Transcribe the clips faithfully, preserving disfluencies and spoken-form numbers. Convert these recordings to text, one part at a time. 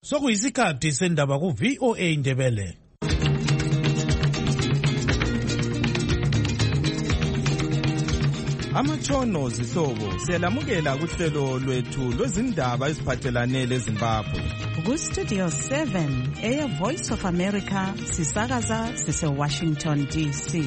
Sokuyisikhathi sendaba ku V O A Ndebele. Amatshono zihlobo siyalamukela kuhlelo lwethu lwezindaba eziphathelane leZimbabwe. Ku Studio seven, Air Voice of America, sisakaza sise Washington D C.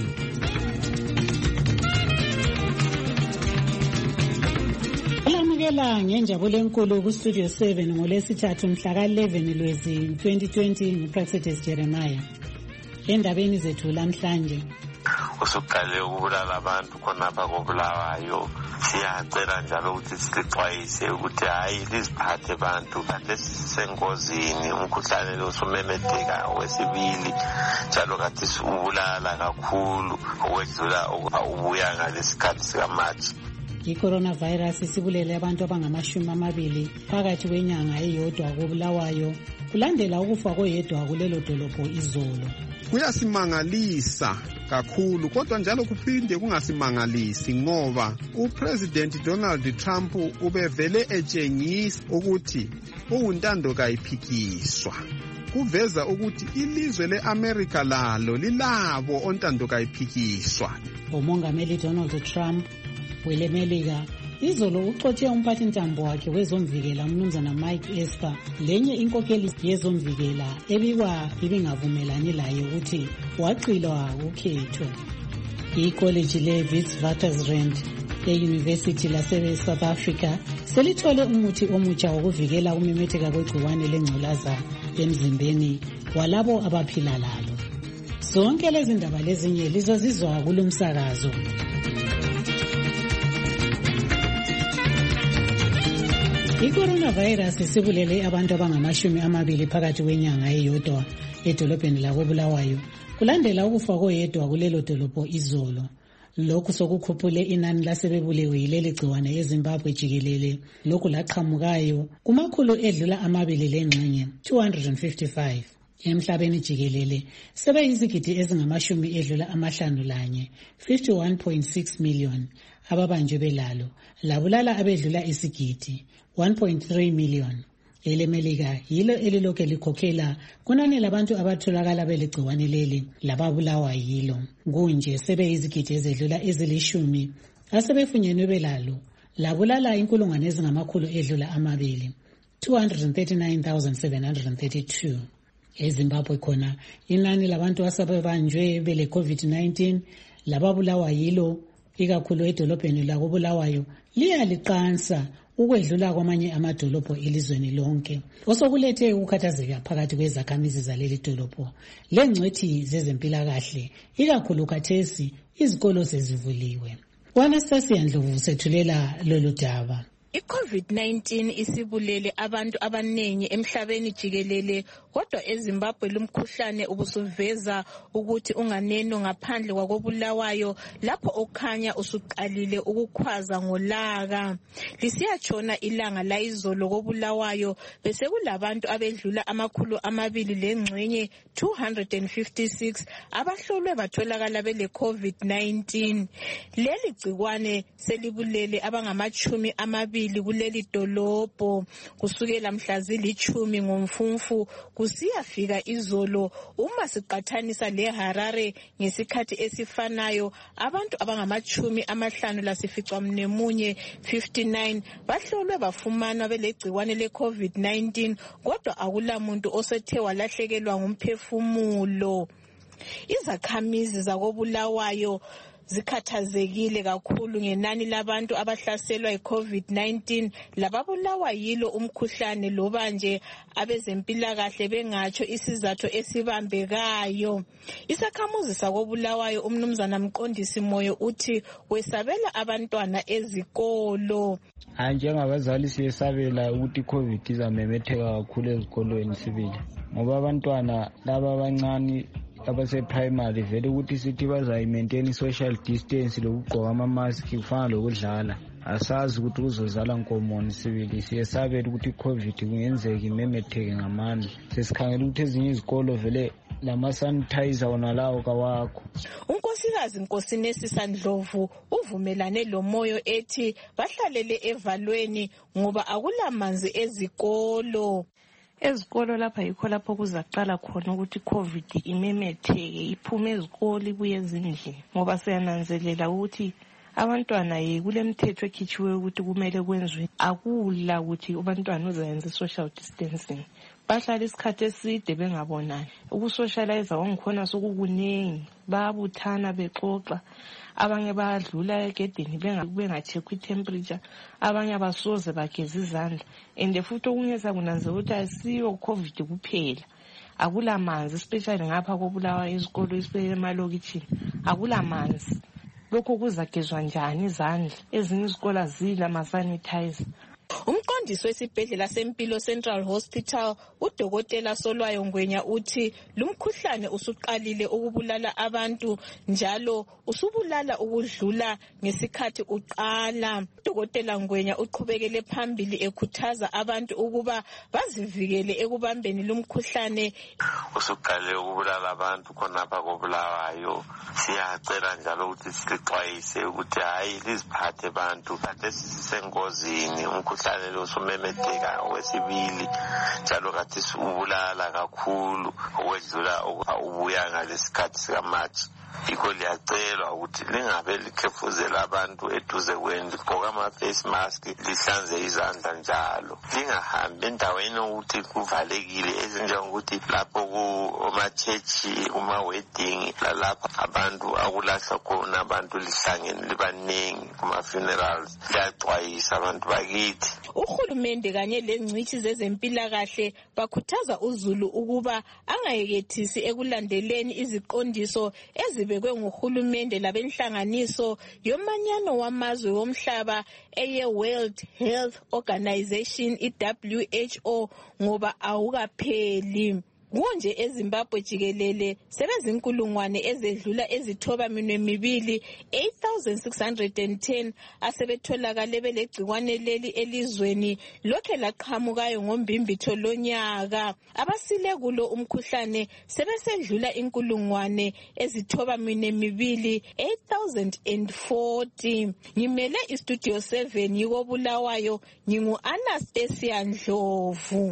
Olamukela ngenjabulo enkulu ku Studio seven ngolesithathu mhla ka eleven Lwezi twenty twenty nguProfetes Jeremiah. Endabeni zethu lamhlanje usuqale ukubulala abantu khonapha kobulawayo, siyacela njalo ukuthi silixwayise ukuthi hayi liziphathe abantu lesisengozini, umkhuhlane lo usumemetheka wesibili njalo kathi ubulala kakhulu okwedlula ubuya ngalesikhathi sikaMarch. I-coronavirus isibulele abantu abangamashumi amabili phakathi kwenyanga eyodwa kobulawayo kulandela ukufa koyedwa kulelo dolobho izolo. Kuyasimangalisa kakhulu kodwa njalo kuphinde kungasimangalisi ngoba uPresident Donald Trump ubevele etshengisa ukuthi uwuntando kayiphikiswa. Kuveza ukuthi ilizwe leAmerica lalo lilabo ontando kayiphikiswa. Umongameli Donald Trump welemelika izolo uxotshe umphathintambo wakhe wezomvikela umnumzana Mike Esper, lenye inkokeli yezomvikela ebikwa ibingavumelani laye ukuthi waqilwa ukhetho. Icollege leWitwatersrand eUniversity lase South Africa selithole umuthi omutsha wokuvikela ukumemetheka kwegciwane lengculaza emzimbeni walabo abaphila lalo. Zonke lezi ndaba lezinye lizozizwa kulomsakazo. I-coronavirus isibulele abantu abangamashumi amabili phakathi kwenyanga eyodwa edolobheni lakobulawayo kulandela ukufa koyedwa kulelo dolobho izolo. Lokhu sokukhuphule inani lasebebulewe yileli gciwane eZimbabwe jikelele, lokhu laqhamukayo kumakhulu edlula amabili lengxenye two hundred fifty-five. Emhlabeni jikelele sebeyizigidi ezingamashumi edlula amahlanu lanye fifty-one point six million ababanjwe belalo, labulala abedlula isigidi one point three million. Elemelika yilo elilokhe likhokhela kunani labantu abatholakala beligciwane leli lababulawa yilo. Kunje sebeyizigidi ezedlula ezilishumi asebefunyenwe belalo, labulala inkulungwane ezingamakhulu edlula amabili two hundred thirty-nine thousand seven hundred thirty-two. EZimbabwe khona inani labantu asebebanjwe bele COVID nineteen lababulawa yilo ikakhulu edolobheni lakobulawayo liyaliqansa ukwedlula kwamanye amadolobho elizweni lonke, osokulethe ukukhathazeka phakathi kwezakhamizi zaleli dolobho. Lengcwethi zezempilakahle ikakhulu khathesi izikolo sezivuliwe. Anastasia Ndlovu sethulela lolu daba. I-COVID nineteen isibulele abantu abanengi emhlabeni jikelele, kodwa eZimbabwe lumkhuhlane ubusuveza ukuthi unganeno ngaphandle kwakobulawayo lapho okhanya usuqalile ukukhwaza ngolaka. Lisiyatshona ilanga layizolo kobulawayo bese kulabantu abedlula amakhulu amabili lengxenye two hundred fifty-six abahlolwe batholakala bele COVID nineteen. Leli gcikwane selibulele abangamachumi amabili kuleli dolobho kusukela mhla zilithumi ngomfumfu kusiyafika izolo. Uma siqathanisa leHarare ngesikhathi esifanayo, abantu abangamachumi amahlanu lasificamnemunye fifty-nine bahlolwe bafumana belegciwane le COVID nineteen, kodwa akulamuntu osethe walahlekelwa ngumphefumulo. Izakhamizi zakobulawayo zikhathazekile kakhulu ngenani labantu abahlaselwa yi-COVID nineteen lababulawa yilo umkhuhlane, loba nje abezempilakahle bengatsho isizathu esibambekayo. Isakhamuzi sakobulawayo umnumzana Mqondisi Moyo uthi wesabela abantwana ezikolo. Njengabazali siyesabela ukuthi iCovid izamemetheka kakhulu ezikolweni sibili, ngoba abantwana laba abancane abase-primary vele ukuthi sithi bazayi-maintain social distance lokugqoka ama-mask kufana lokudlala. Asazi ukuthi kuzozala nkomoni sibili, siyesabela ukuthi iCovid kungenzeka imemetheke ngamandla. Sesikhangela ukuthi ezinye izikolo vele lama-sanitizer wona lawo kawakho. Unkosikazi Nkosinesi Sandlovu uvumelane lo Moyo ethi bahlalele evalweni ngoba akulamanzi ezikolo. Ezikolo lapha yikho lapho kuzaqala khona ukuthi COVID imemetheke iphume ezikolo ibuye ezindlini, ngoba siyananzelela ukuthi abantwana ye kulemthetho ekhitshiwe ukuthi kumele kwenziwe, akula ukuthi abantwana uzayenza social distancing, bahlala isikhathi eside bengabonani. Ukusocialize wangikhona sokukunengi, bayabuthana bexoxa, abanye bayadlula egedini benga-check i-temperature, abanye abasoze bageza izandla. And futhi okunye sakunanzela ukuthi asiyo COVID kuphela, akula manzi, especially ngapha kobulawa izikolo emalokitshini, akula manzi. Lokho kuzagezwa njani izandla? Ezinye izikolo azila ama-sanitizer. Umqondisi wesibhedlela sempilo Central Hospital udokotela Solwayo Ngwenya uthi lumkhuhlane usuqalile ukubulala abantu njalo usubulala ukudlula ngesikhathi uqala. Udokotela Ngwenya uqhubekele phambili ekhuthaza abantu ukuba bazivikele ekubambeni lumkhuhlane. Usuqalile ukubulala abantu khonapha kobulawayo. Siyacela njalo ukuthi sixwayise ukuthi hayi liziphathe abantu kade sisengozini. Umkhuhlane lo sumemetheka okwesibili njalo kathi ubulala kakhulu okwedlula ubuya ngalesikhathi sikaMarch. Yikho liyacelwa ukuthi lingabe likhefuzela abantu eduze kwenu, ligqoka ama-face mask, lihlanze izandla njalo. Lingahambi endaweni ukuthi kuvalekile ezinjengokuthi lapho kuma-church, kuma-wedding, lalapho abantu akulahla khona abantu lihlangene libaningi kuma-funerals. Liyaxwayisa abantu bakithi. Uhulumende kanye lengcitshi zezempilakahle bakhuthaza uzulu ukuba angayekethisi ekulandeleni iziqondiso ezibekwe nguhulumende labenhlanganiso yomanyano wamazwe womhlaba eye World Health Organization i W H O ngoba awukapheli. Konje eZimbabwe jikelele sebezinkulungwane ezedlula ezithoba minwe mibili eight thousand six hundred ten asebetholakale belegcikwane leli elizweni lokhe laqhamukayo ngombimbitho lonyaka. Abasile kulo umkhuhlane sebesedlula inkulungwane ezithoba minwe mibili eight thousand forty. Ngimele istudio seven yiko Bulawayo, ngingu Anastasia Ndlovu.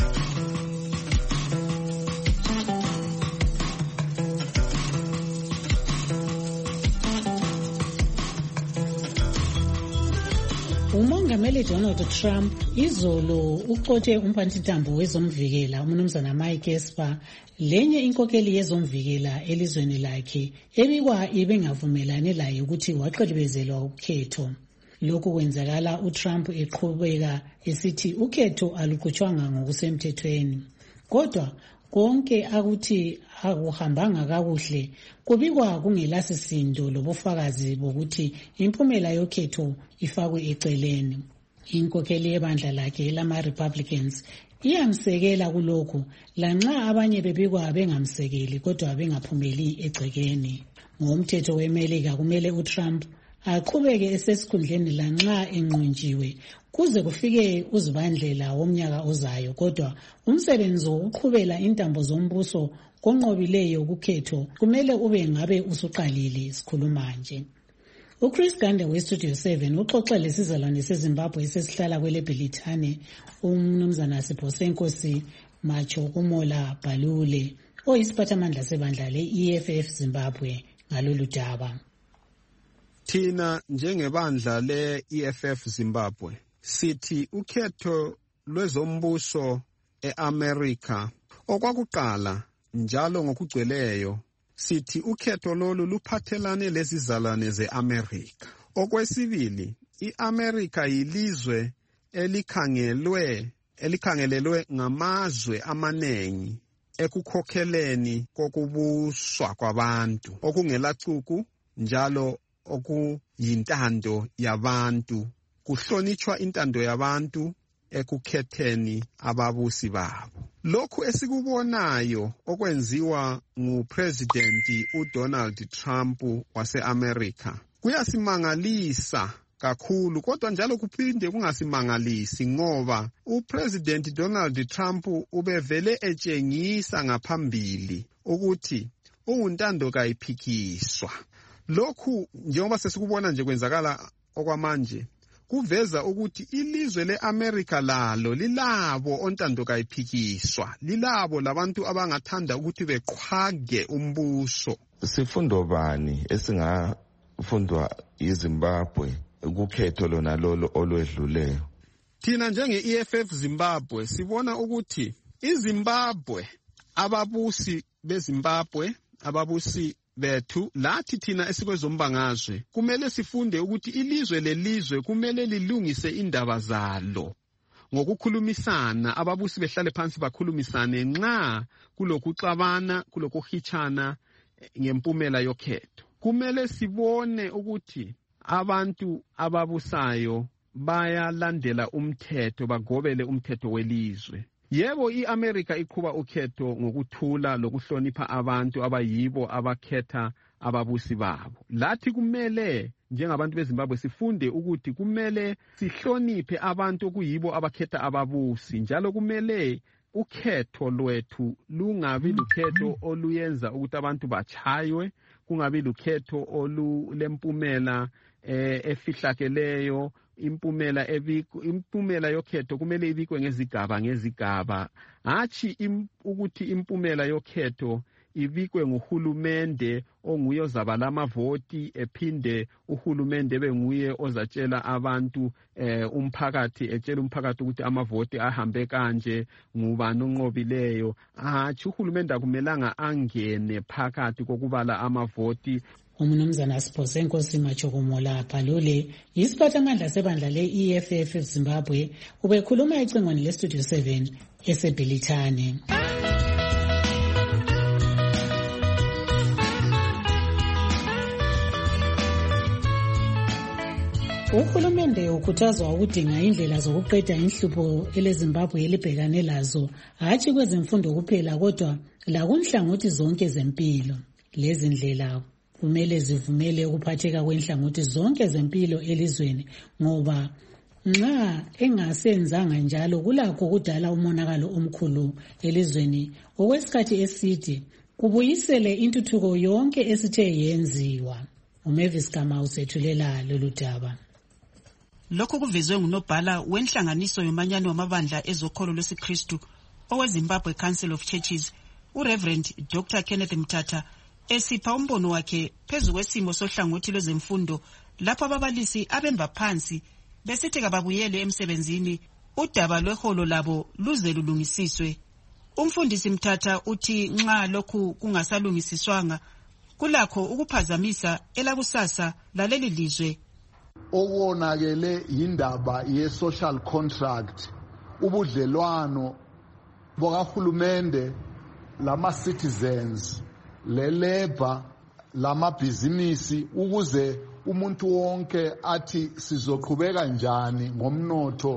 Umongameli Donald Trump izolo uxotshe umphathintambo wezomvikela umnumzana Mike Esper lenye inkokeli yezomvikela elizweni lakhe ebikwa ibengavumelane laye ukuthi waqhelebezelwa ukhetho. Lokhu kwenzakala uTrump eqhubeka esithi ukhetho aluqhutshwanga ngokusemthethweni. Kodwa konke akuthi akuhambanga kakuhle kubikwa kungelasisindo lobufakazi bokuthi impumela yokhetho ifakwe eceleni. Inkokeli yebandla lakhe lama-Republicans iyamsekela kulokhu lanxa abanye bebikwa bengamsekeli kodwa bengaphumeli egcekeni. Ngomthetho weMelika kumele uTrump aqhubeke esesikhundleni lanxa enqunjiwe kuze kufike uzibandlela womnyaka ozayo, kodwa umsebenzi wokuqhubela intambo zombuso konqobileyo ukukhetho kumele ube ngabe usuqalile sikhuluma nje. UChris Gande weStudio seven uxoxe lesizalwane seZimbabwe esesihlala kweleBhelithane umnumzana Sipho Senkosi Macho Kumola Balule oyisiphathamandla sebandla le-E F F Zimbabwe ngalolu daba. Thina njengebandla le-E F F Zimbabwe sithi ukhetho lwezombuso eAmerica okwakuqala njalo ngokugcweleyo sithi ukhetho lolu luphathelane lezizalwane zeAmerica. Okwesibili, iAmerica yilizwe elikhangelwe elikhangelelwe ngamazwe amanengi ekukhokheleni kokubuswa kwabantu okungelacuku njalo okuyintando yabantu, kuhlonitshwa intando yabantu ekukhetheni ababusi babo. Lokhu esikubonayo okwenziwa nguPresident uDonald Trump wase-America kuyasimangalisa kakhulu, kodwa njalo kuphinde kungasimangalisi ngoba uPresident Donald Trump ubevele etshengisa ngaphambili ukuthi ungintando kayiphikiswa. Lokhu njengoba sesikubona nje kwenzakala okwamanje kuveza ukuthi ilizwe leAmerica lalo lilabo ontando kayiphikiswa, lilabo labantu abangathanda ukuthi beqhwage umbuso. Sifundo bani esingafundwa yiZimbabwe ukukhetho lona lolo olwedluleyo? Thina njenge-E F F Zimbabwe sibona ukuthi iZimbabwe, ababusi beZimbabwe, ababusi bethu lathi thina esikwezombangazwe kumele sifunde ukuthi ilizwe lelizwe kumele lilungise indaba zalo ngokukhulumisana, ababusi behlale phansi bakhulumisane nxa kulokuxabana, kulokuhitshana ngempumela yokhetho. Kumele sibone ukuthi abantu ababusayo bayalandela umthetho, bagobele umthetho welizwe. Yebo, iAmerica iqhuba ukhetho ngokuthula lokuhlonipha abantu abayibo abakhetha ababusi babo. Lathi kumele njengabantu beZimbabwe sifunde ukuthi kumele sihloniphe abantu okuyibo abakhetha ababusi, njalo kumele ukhetho lwethu lungabi lukhetho oluyenza ukuthi abantu bachaywe, kungabi lukhetho olulempumela eh, efihlakeleyo. Impumela ebiko impumela yokhetho kumele ibikwe ngezigaba ngezigaba, hathi im, ukuthi impumela yokhetho ibikwe nguhulumende onguye ozabala amavoti, ephinde uhulumende benguye ozatshela abantu eh, umphakathi etshela umphakathi ukuthi amavoti ahambe kanje, ngubani onqobileyo. Hathi uhulumende akumelanga angene phakathi kokubala amavoti. Umnumzana Sipho Nkosi Majokomo lapha lole yisiphathamandla sebandla le-E F F Zimbabwe ubekhuluma ecingweni le-Studio seven eseBhilithane. Uhulumende ukhuthazwa ukudinga indlela zokuqeda inhlupho eleZimbabwe elibhekane lazo, hatshi kwezemfundo kuphela kodwa lakunhlangothi zonke zempilo. Lezi ndlela kumele zivumele ukuphatheka kwenhlangothi zonke zempilo elizweni, ngoba nxa engasenzanga njalo kulakho kudala umonakalo omkhulu elizweni okwesikhathi eside, kubuyisele intuthuko yonke esithe yenziwa. uMavis Gama usethulela lolu daba. Lokho kuvezwe ngunobhala wenhlanganiso yomanyano wamabandla ezokholo lwesiKristu oweZimbabwe Council of Churches, uReverend Doctor Kenneth Mthatha, esipha umbono wakhe phezu kwesimo sohlangothi lwezemfundo lapho ababalisi abemba phansi besithi kababuyele emsebenzini udaba lweholo labo luze lulungisiswe. Umfundisi Mthatha uthi nxa lokhu kungasalungisiswanga kulakho ukuphazamisa elakusasa laleli lizwe. Okonakele yindaba ye-social contract, ubudlelwano bokahulumende lama-citizens, leleba, lamabhizinisi, ukuze umuntu wonke athi sizoqhubeka njani ngomnotho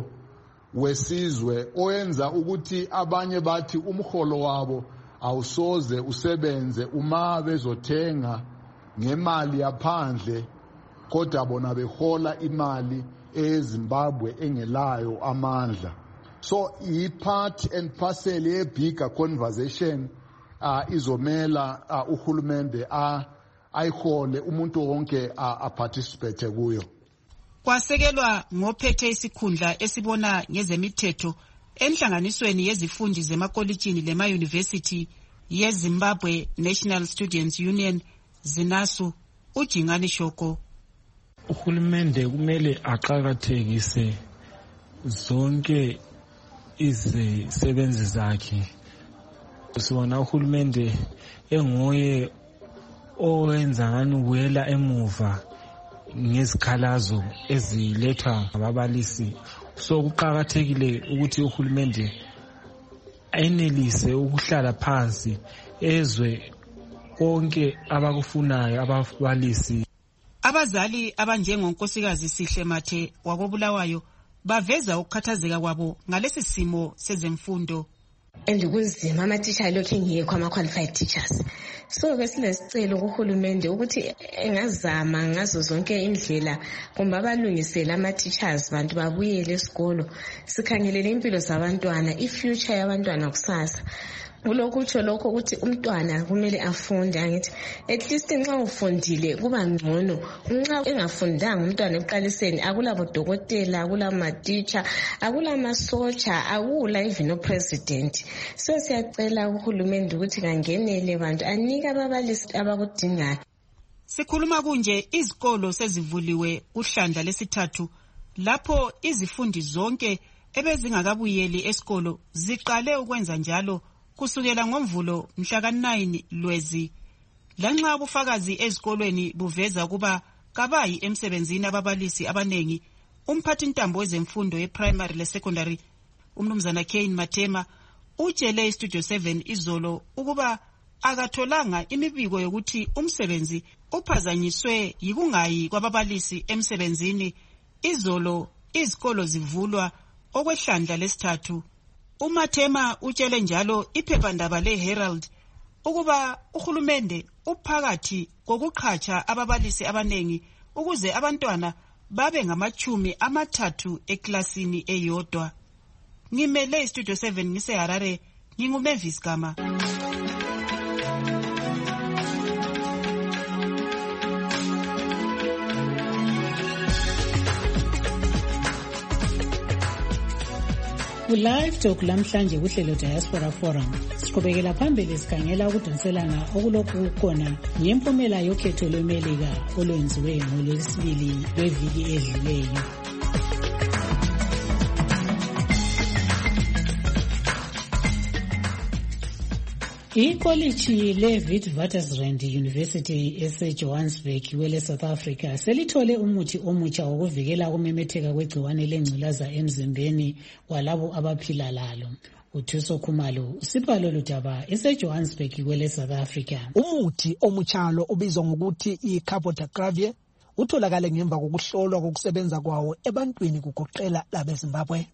wesizwe, oyenza ukuthi abanye bathi umholo wabo awusoze usebenze uma bezothenga ngemali yaphandle, kodwa bona behola imali eZimbabwe engelayo amandla. So i-part and parcel ye-bigger conversation uh, izomela uh, uhulumende uh, ayihole umuntu wonke uh, aparticipate kuyo. Kwasekelwa ngophethe isikhundla esibona ngezemithetho enhlanganisweni yezifundi zemakolitshini lema-university yeZimbabwe National Students Union ZINASU, uJingani Shoko. Uhulumende kumele aqakathekise zonke izisebenzi zakhe. Sibona uhulumende enguye owenza ngani ubuyela emuva ngezikhalazo ezilethwa ngababalisi. So kuqakathekile ukuthi uhulumende enelise ukuhlala phansi ezwe konke abakufunayo ababalisi. Abazali abanjengonkosikazi Sihle Mathe wabobulawayo baveza ukukhathazeka kwabo ngalesi simo sezemfundo. Endikuzima ama-teacher lokhu engekho ama-qualified teachers. So besinesicelo kuhulumende ukuthi engazama ngazo zonke indlela kumbe abalungisele ama-teachers bantu babuyele esikolo, sikhangelele impilo zabantwana, i-future yabantwana kusasa. kulokhu utsho lokho ukuthi umntwana kumele afunde. Angithi at least nxa ufundile kuba ngcono. Nxa engafundanga umntwana eqaliseni akulabo dokotela, akulama teacher, akulama socha, akula even no president. So siyacela uhulumende ukuthi kangenele bantu anike ababalisi abakudingayo. Sikhuluma kunje izikolo sezivuliwe uhlanda lesithathu lapho izifundi zonke ebezingakabuyeli esikolo ziqale ukwenza njalo kusukela ngomvulo mhla ka nine Lwezi. Lanxa ubufakazi ezikolweni buveza kuba kabayi emsebenzini ababalisi abanengi, umphathi ntambo wezemfundo ye-primary le-secondary umnumzana Kane Matema utshele iStudio seven izolo ukuba akatholanga imibiko yokuthi umsebenzi uphazanyiswe yikungayi kwababalisi emsebenzini izolo izikolo zivulwa okwehlandla lesithathu. uMathema utshele njalo iphephandaba le-Herald ukuba uhulumende uphakathi kokuqhatsha ababalisi abanengi ukuze abantwana babe ngamachumi amathathu eklasini eyodwa. Ngimele iStudio seven ngiseHarare, nginguMavis Gama. Ku-Live Talk lamhlanje kuhlelo Diaspora Forum siqhubekela phambili sikhangela ukudonselana okulokhu kukhona ngempumela yokhetho lweMelika olwenziwe ngoLwesibili lweviki edluleyo. Ikoliji le-Witwatersrand University ese-Johannesburg kwele South Africa selithole umuthi omutsha wokuvikela ukumemetheka kwegciwane lengculaza emzimbeni walabo abaphila lalo. Uthuso Khumalo usipha lolu daba ese-Johannesburg kwele South Africa. Umuthi omutshalo ubizwa ngokuthi i-cabotegravir utholakale ngemva kokuhlolwa kokusebenza kwawo ebantwini kugoqela labeZimbabwe.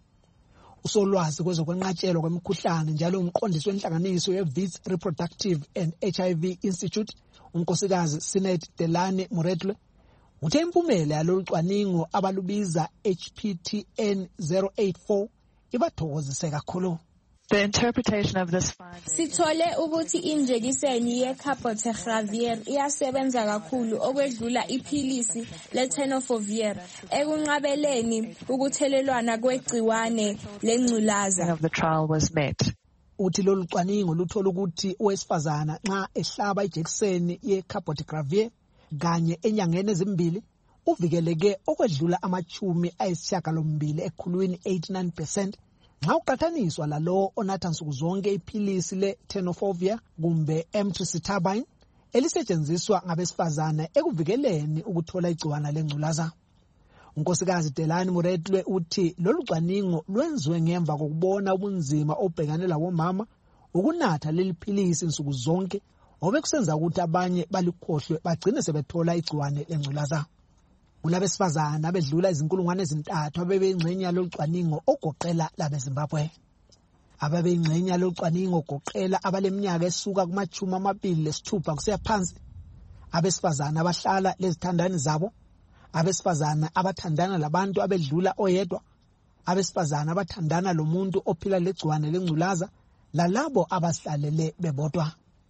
Usolwazi kwezokwenqatshelwa kwemikhuhlane njalo umqondisi wenhlanganiso ye-Wits Reproductive and H I V Institute unkosikazi Sinet Delane Muredle uthe impumela yalolu cwaningo abalubiza H P T N zero eight four ibathokozise kakhulu. The interpretation of this finding. Sithole ukuthi injekiseni ye-cabotegravir iyasebenza kakhulu okwedlula iphilisi le-tenofovir ekunqabeleni ukuthelelwana kwegciwane lengculaza. Of the trial was met. Uthi lolu cwaningo luthola ukuthi owesifazana nxa ehlaba ijekiseni ye-cabotegravir kanye enyangeni ezimbili uvikeleke okwedlula amachumi ayisishiyagalombili ekhulwini eighty-nine percent. Nxa uqathaniswa lalo onatha nsuku zonke iphilisi le-tenofovir kumbe emtricitabine elisetshenziswa ngabesifazane ekuvikeleni ukuthola igciwane lengculaza. Unkosikazi Delane Muredle uthi lolu cwaningo lwenziwe ngemva kokubona ubunzima obhekane labomama ukunatha leli philisi nsuku zonke obekusenza ukuthi abanye balikhohlwe bagcine sebethola igciwane lengculaza. Kulabesifazana abedlula izinkulungwane ezintathu abebeyingxenye yalolu cwaningo ogoqela labeZimbabwe. Ababeyingxenye yalolu cwaningo ogoqela abaleminyaka esuka kumachumi amabili lesithupha kusiya phansi, abesifazana abahlala lezithandani zabo, abesifazana abathandana labantu abedlula oyedwa, abesifazana abathandana lomuntu ophila legciwane lengculaza, lalabo abasihlalele bebodwa.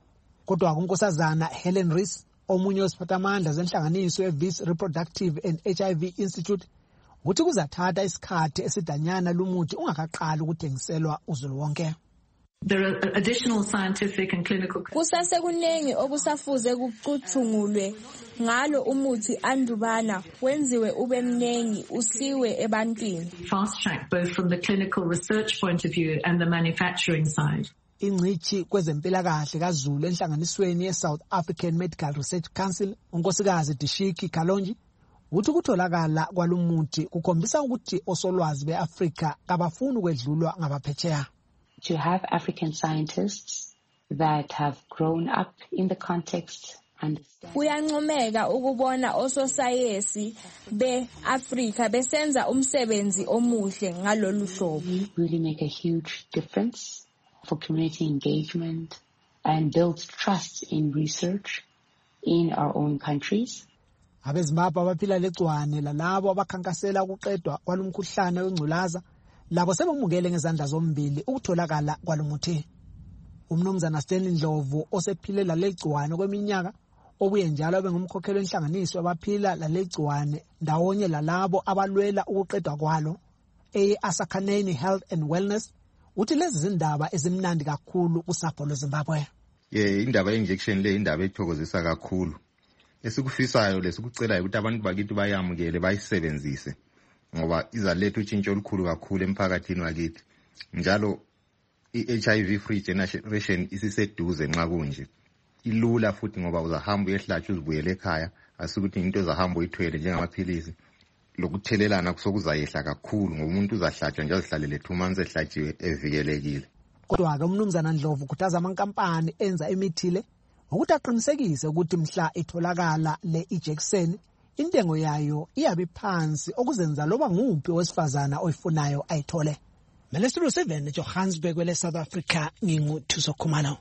Kodwa unkosazana Helen Rees omunye wesiphathamandla zenhlanganiso ye-Wits Reproductive and H I V Institute uthi kuzathatha isikhathi esidanyana lumuthi ungakaqali ukuthengiselwa uzulu wonke. There are additional scientific and clinical. Kusasekunengi okusafuze kucuthungulwe ngalo umuthi andubana wenziwe ube mnengi usiwe ebantwini. Fast track both from the clinical research point of view and the manufacturing side. Ingcithi kwezempilakahle kaZulu enhlanganisweni ye-South African Medical Research Council unkosikazi Dishiki Kalonji uthi ukutholakala kwalumuthi kukhombisa ukuthi osolwazi beAfrika kabafuni ukwedlulwa ngabaphetsheya. To have African scientists that have grown up in the context and kuyancomeka ukubona ososayensi beAfrika besenza umsebenzi omuhle ngalolu hlobo. Really make a huge difference for community engagement and build trust in research in our own countries. AbeZimbabwe abaphila legciwane lalabo abakhankasela ukuqedwa kwalumkhuhlane wengculaza labo sebemukele ngezandla zombili ukutholakala kwalumuthi. umnumzana Stanley Ndlovu osephile lalegciwane kweminyaka obuye njalo abe ngumkhokheli wenhlanganiso abaphila lalegciwane ndawonye lalabo abalwela ukuqedwa kwalo e-Asakhaneni Health and Wellness uthi lezi zindaba ezimnandi kakhulu kusapho lweZimbabwe. Yeah, indaba ye-injection le indaba ethokozisa kakhulu. Esikufisayo lesikucelayo ukuthi abantu bakithi bayamukele bayisebenzise ngoba izaletha utshintsho olukhulu kakhulu emphakathini wakithi. Njalo i-H I V free generation isiseduze nxa kunje. Ilula futhi ngoba uzahamba uyehlatshwa uzibuyele ekhaya asikuthi into ezahamba uyithwele njengamaphilisi. Lokuthelelana kusokuzayehla kakhulu ngoba umuntu uzahlatshwa njalo zihlalele two months ehlatshiwe evikelekile. Kodwa ke umnumzana Ndlovu ukhuthaza amankampani enza imithi le ukuthi aqinisekise ukuthi mhla itholakala le injection intengo yayo iyabe phansi okuzenza loba nguphi owesifazana oyifunayo ayithole. Melestro seven Johannesburg wele South Africa ngingu Thuso Khumalo.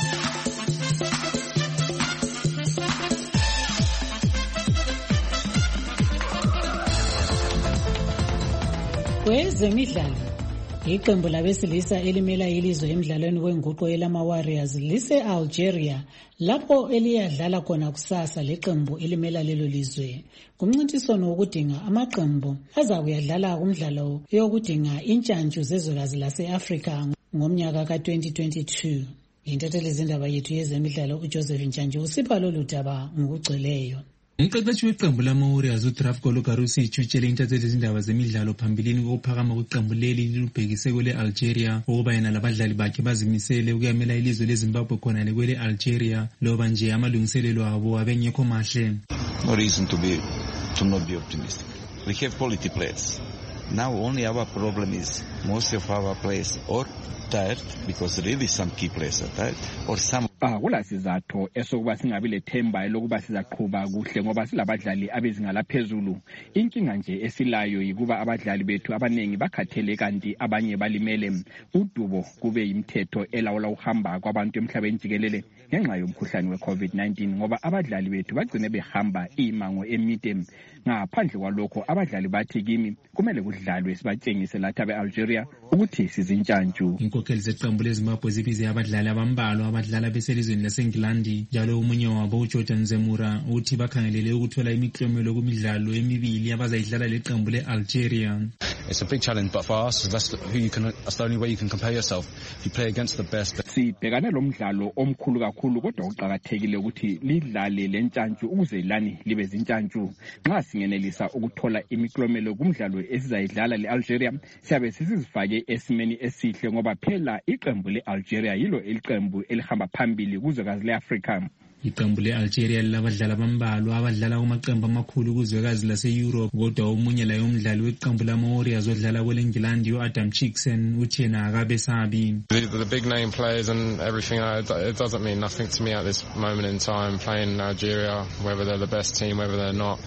Kwezemidlalo, iqembu labesilisa elimela ilizwe emidlalweni wenguqo elama Warriors lise Algeria lapho eliyadlala khona kusasa leqembu elimela lelo lizwe. Kumncintiswano wokudinga amaqembu azakuyadlala kumdlalo yokudinga intshantshu zezwekazi lase-Afrika ngomnyaka ka twenty twenty-two. Intatheli zindaba yethu yezemidlalo uJoseph Ntshantshu usipha lolu daba ngokugcweleyo. Umqeqeshi weqembu lama-Warriors uDraf Gologarusi utshele intatheli zindaba zemidlalo phambilini kokuphakama kweqembu leli lilubhekise kwele Algeria ukuba yena labadlali bakhe bazimisele ukuyamela ilizwe leZimbabwe khona lekwele Algeria loba nje amalungiselelo abo abengekho mahle. No reason to be to not be optimistic. We have quality players. Now only our problem is most of our players or tired because really some key players are tired or some akula sizatho esokuba singabi lethemba elokuba sizaqhuba kuhle ngoba silabadlali abezinga laphezulu. Inkinga nje esilayo yikuba abadlali bethu abanengi bakhathele kanti abanye balimele. Udubo kube yimthetho elawula uhamba kwabantu emhlabeni jikelele ngenxa yomkhuhlane we-COVID nineteen ngoba abadlali bethu bagcine behamba imango emide. Ngaphandle kwalokho abadlali bathi kimi kumele kudlalwe sibatshengise lathi abe-Algeria ukuthi sizintshantshu. Inkokheli zeqembu leZimbabwe zibize abadlali abambalwa abadlala beselizweni laseNgilandi njalo umunye wabo uJordan Zemura uthi bakhangelele ukuthola imiklomelo kumidlalo emibili abazayidlala leqembu le-Algeria. It's a big challenge, but for us, that's the, who you can, that's the only way you can compare yourself. If you play against the best. Sibhekana lo mdlalo omkhulu kakhulu kodwa uqhakathekile ukuthi lidlale lentshantshu ukuze lani libe zintshantshu. Nxa singenelisa ukuthola imiklomelo kumdlalo esizayidlala le-Algeria siyabe sisizifake esimeni esihle ngoba phela iqembu le-Algeria yilo iqembu elihamba phambili kuzwekazi le-Afrika. Iqembu le-Algeria labadlala bambalwa abadlala kumaqembu amakhulu kuzwekazi lase-Europe kodwa omunye layo umdlali weqembu lama-Warriors odlala kwele-Engilandi u-Adam Chickson uthi yena akabesabi. The, the big name players and everything, uh, it doesn't mean nothing to me at this moment in time playing Algeria, whether they're the best team, whether they're not.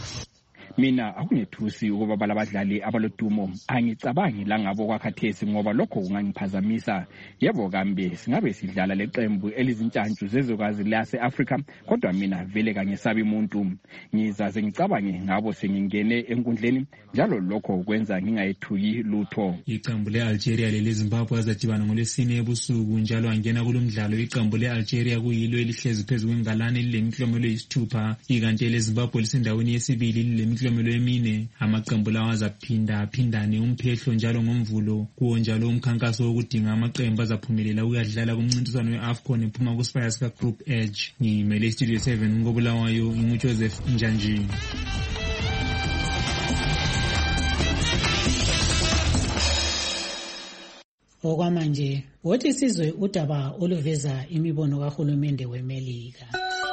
Mina akungethusi ukuba balabadlali abalodumo angicabangi la ngabo kwakhathesi ngoba lokho kungangiphazamisa. Yebo kambe singabe sidlala leqembu elizintshantshu zezwekazi lase-Afrika kodwa mina vele kangesabi umuntu. Ngizaze ngicabange ngabo sengingene enkundleni njalo lokho kwenza ngingayithuki lutho. Iqembu le-Algeria leleZimbabwe azadibana ngolwesine ebusuku njalo angena kulomdlalo iqembu le-Algeria kuyilo elihlezi phezu kwengalane lilemiklomelo eyisithupha ikanti eleZimbabwe lisendaweni yesibili lile imiklomelo emine. Amaqembu lawa azaphinda aphindane umphehlo njalo ngomvulo kuwo njalo umkhankaso wokudinga amaqembu azaphumelela ukuyadlala kumncintiswano we-AFCON ephuma kuSpires ka Group Edge. Ngimele Studio seven ngobulawayo inguJoseph Njanji. Okwamanje wothi sizwe udaba oluveza imibono kahulumende weMelika.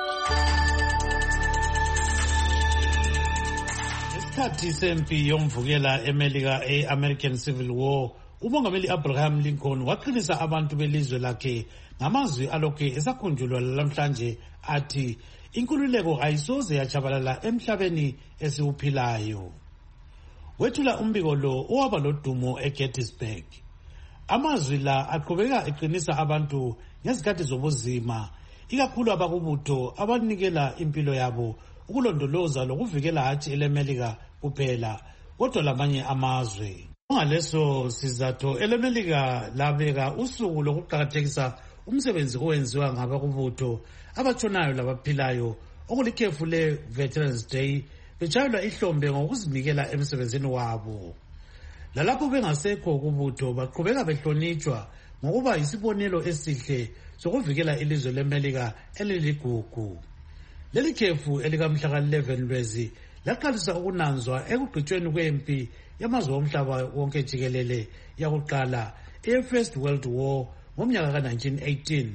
Isikhathi sempi yomvukela eMelika e-American Civil War, umongameli Abraham Lincoln waqinisa abantu belizwe lakhe ngamazwi alokhe esakhunjulwa lamhlanje athi inkululeko ayisoze yachabalala emhlabeni esiwuphilayo. Wethula umbiko lo owaba lodumo eGettysburg. Amazwi la aqhubeka eqinisa abantu ngezikhathi zobuzima, ikakhulu abakubutho abanikela impilo yabo ukulondoloza lokuvikela hathi eleMelika kuphela kodwa lamanye amazwe. Ngaleso sizatho eleMelika labeka usuku lokuqhakathekisa umsebenzi owenziwa ngabakubutho abatshonayo labaphilayo okulikhefu le-Veterans Day betshayelwa ihlombe ngokuzinikela emsebenzini wabo. Lalapho bengasekho kubutho baqhubeka behlonitshwa ngokuba yisibonelo esihle sokuvikela ilizwe leMelika eliligugu. Leli khefu elikamhla eleven Lwezi laqalisa ukunanzwa ekugqitshweni kwempi yamazwe omhlaba wonke jikelele yakuqala e-First World War ngomnyaka ka nineteen eighteen.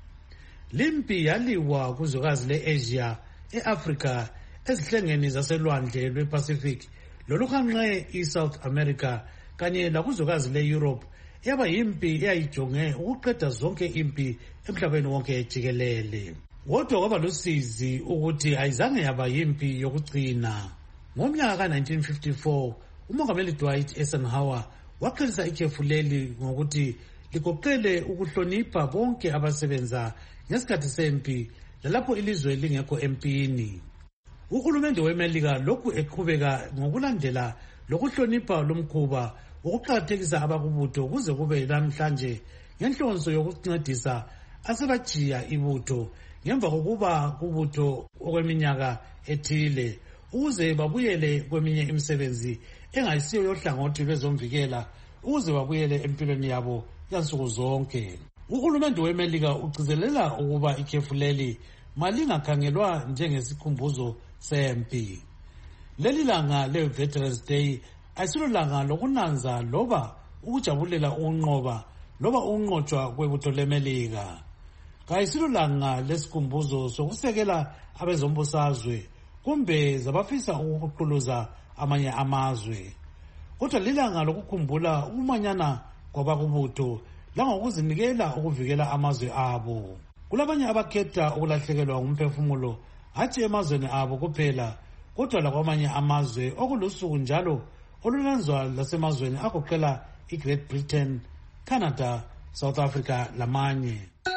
Limpi yaliwa kuzwekazi le-Asia, e-Africa, ezihlengeni zaselwandle lwe-Pacific loluhanqe i-South America kanye lakuzwekazi le-Europe yaba yimpi eyayijonge ukuqeda zonke impi emhlabeni wonke jikelele. Kodwa kwaba lusizi ukuthi ayizange yaba yimpi yokugcina. Ngomnyaka ka nineteen fifty-four uMongameli Dwight Eisenhower waqalisa ikhefu leli ngokuthi ligoqele ukuhlonipha bonke abasebenza ngesikhathi sempi lalapho ilizwe lingekho empini. Uhulumende weMelika lokhu eqhubeka ngokulandela lokuhlonipha lomkhuba ukuqakathekisa abakubutho kuze kube namhlanje ngenhlonso yokuncedisa asebajiya ibutho ngemva kokuba kubutho okweminyaka ethile ukuze babuyele kweminye imisebenzi engayisiyo yohlangothi lwezomvikela ukuze babuyele empilweni yabo yansuku zonke. Uhulumende weMelika ugcizelela ukuba ikhefu leli malingakhangelwa njengesikhumbuzo sempi. Leli langa le-Veterans Day ayisilo langa lokunanza loba ukujabulela ukunqoba loba ukunqotshwa kwebutho leMelika. Kayisilo langa lesikhumbuzo sokusekela abezombusazwe kumbe zabafisa ukuqhuluza amanye amazwe. Kodwa lilanga lokukhumbula umanyana kwabakubutho langokuzinikela ukuvikela amazwe abo. Kulabanye abakhetha ukulahlekelwa ngumphefumulo hathi emazweni abo kuphela kodwa lakwamanye amazwe okulusuku njalo olunanzwa lasemazweni agoqela iGreat Britain, Canada, South Africa lamanye.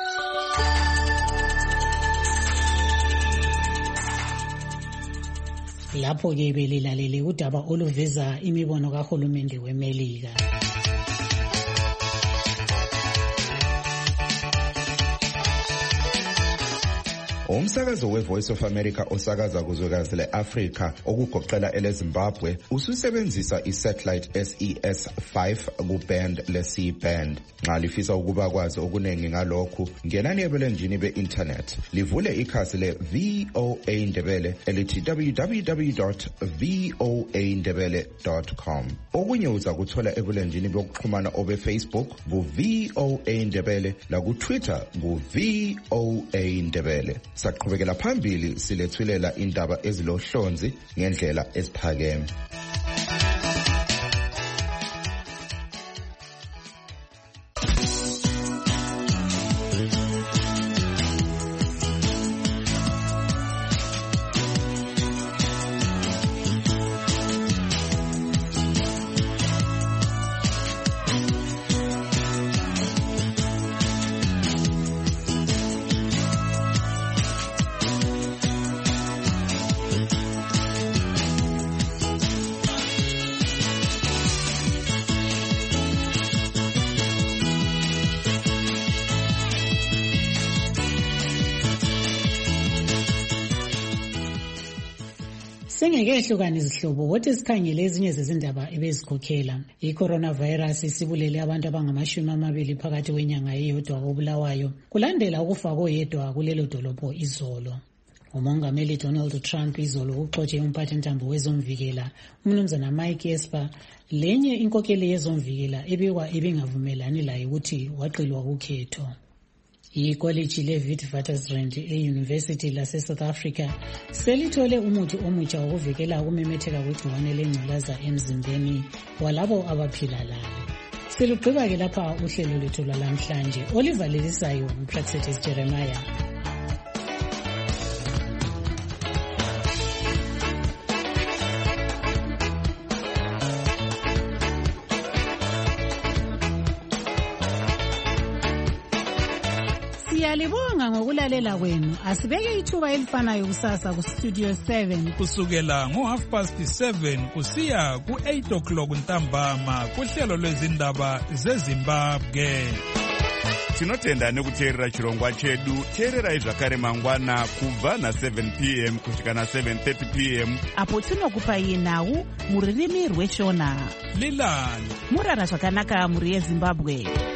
Lapho ke belilalele udaba oluveza imibono kahulumende weMelika. Umsakazo we-Voice of America osakaza kuzwekazi le-Afrika okugoqela ele-Zimbabwe ususebenzisa i-satellite S E S five ku-band le-C band. Nxa lifisa ukuba kwazi okuningi ngalokhu, ngenani ebulenjini be-internet livule ikhasi le-V O A Ndebele elithi w w w dot v o a ndebele dot com. Okunye uza kuthola ebulenjini bokuxhumana obe-Facebook ku-V O A Ndebele laku-Twitter ku-V O A Ndebele. Saqhubekela phambili silethulela indaba ezilohlonzi ngendlela eziphakeme. Sengeke ehlukane izihlobo kodwa sikhangele ezinye zezindaba ebezikhokhela. I-coronavirus isibulele abantu abangamashumi amabili phakathi kwenyanga eyodwa koBulawayo kulandela ukufa koyedwa kulelo dolobho izolo. Umongameli Donald Trump izolo uxotshe umphathintambo wezomvikela umnumzana Mike Esper lenye inkokeli yezomvikela ebikwa ibingavumelani laye ukuthi waqilwa ukhetho. Ikoliji le-Witwatersrand e-University lase-South Africa selithole umuthi omutsha wokuvikela ukumemetheka kwegciwane lengculaza emzimbeni walabo abaphila lalo. Selugqiba-ke lapha uhlelo lwethu lwalamhlanje olivalelisayo uPraxetis Jeremiah. Siyalibonga ngokulalela kwenu. Asibeke ithuba elifanayo kusasa ku Studio seven kusukela ngo half past seven kusiya ku eight o'clock ntambama kuhlelo lwezindaba zeZimbabwe. tinotenda nekuteerera chirongwa chedu. Teererai zvakare mangwana kubva na-seven p m kusvika na-seven thirty p m apo tinokupai nhau mururimi rweshona. Lilani murara zvakanaka muri yeZimbabwe.